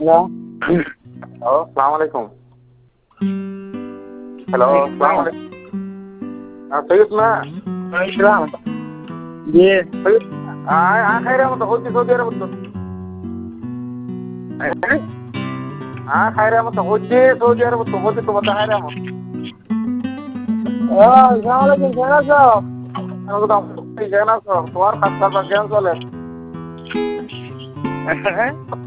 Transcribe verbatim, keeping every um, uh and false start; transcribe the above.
hello hello আসসালামু আলাইকুম hello আসসালামু আলাইকুম হ্যাঁ সৈয়দ না ইসলাম জি সৈয়দ আয় আ খাইরা মতো হচ্ছে সৌদি আরব তো আ খাইরা মতো হচ্ছে সৌদি আরব তো হচ্ছে তো বতা খাইরা মতো ও আসসালামু আলাইকুম কেমন আছো একদম কেন আছো তোমার খাস খাস কেন চলে